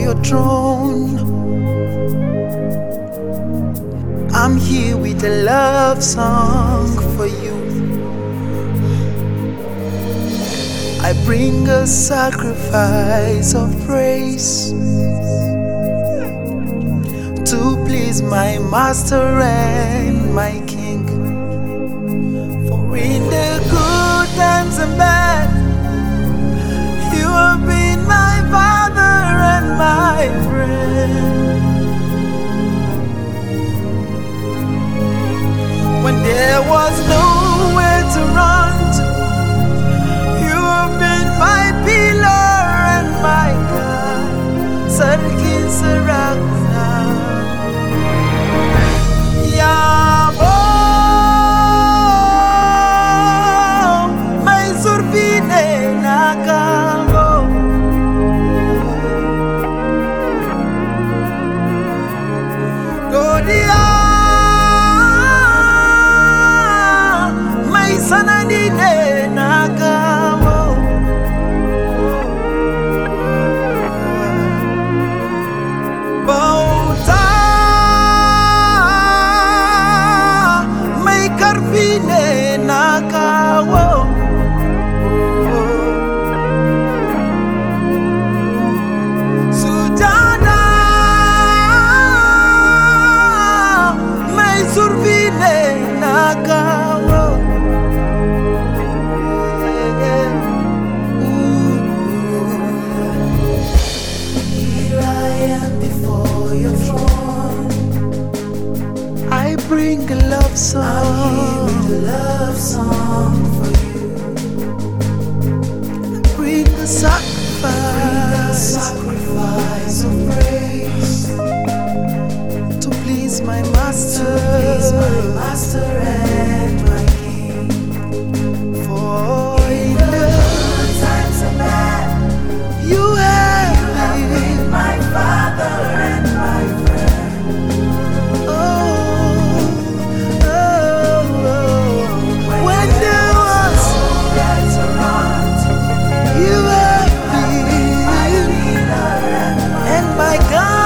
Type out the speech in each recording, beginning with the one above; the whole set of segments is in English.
your throne. I'm here with a love song for you. I bring a sacrifice of praise to please my Master and my King. For in the good times and bad, you have been my Father and my friend. When there was nowhere to run to, you have been my pillar and my God. Sarkin Sarakuna, Yabo, may surfine nakamo. Godia. Sanadine nakamo, bauta may karpine nakawo, sujada may survine nakawo. I bring a love song. I'm here with a love song for you. I bring a sacrifice of praise to please my Master, and my King. For in the good times and bad, you have been my Father and my friend. When there was nowhere to run to, you have been and my guide.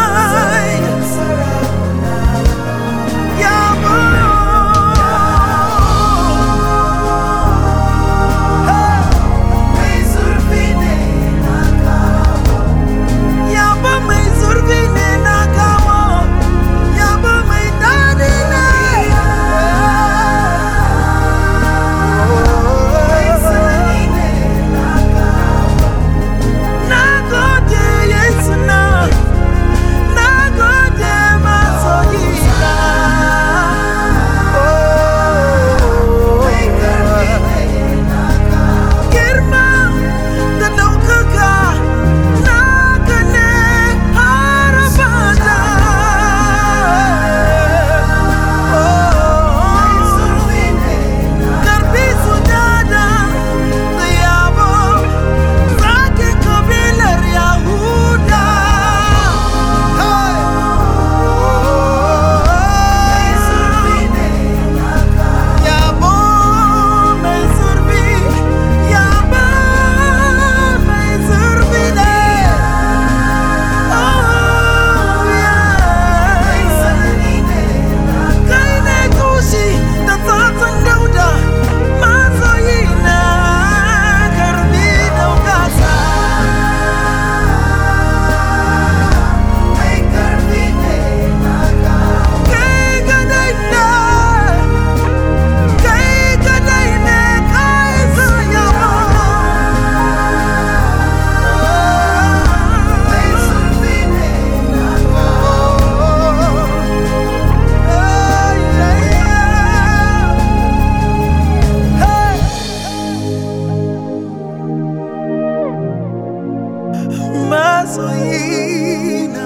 Masoyina,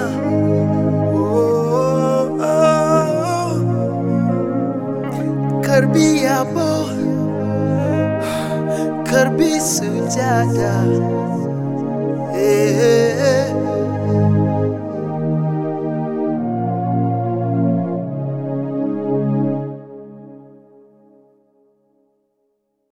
oh, oh. Karbi abo, karbi sujada.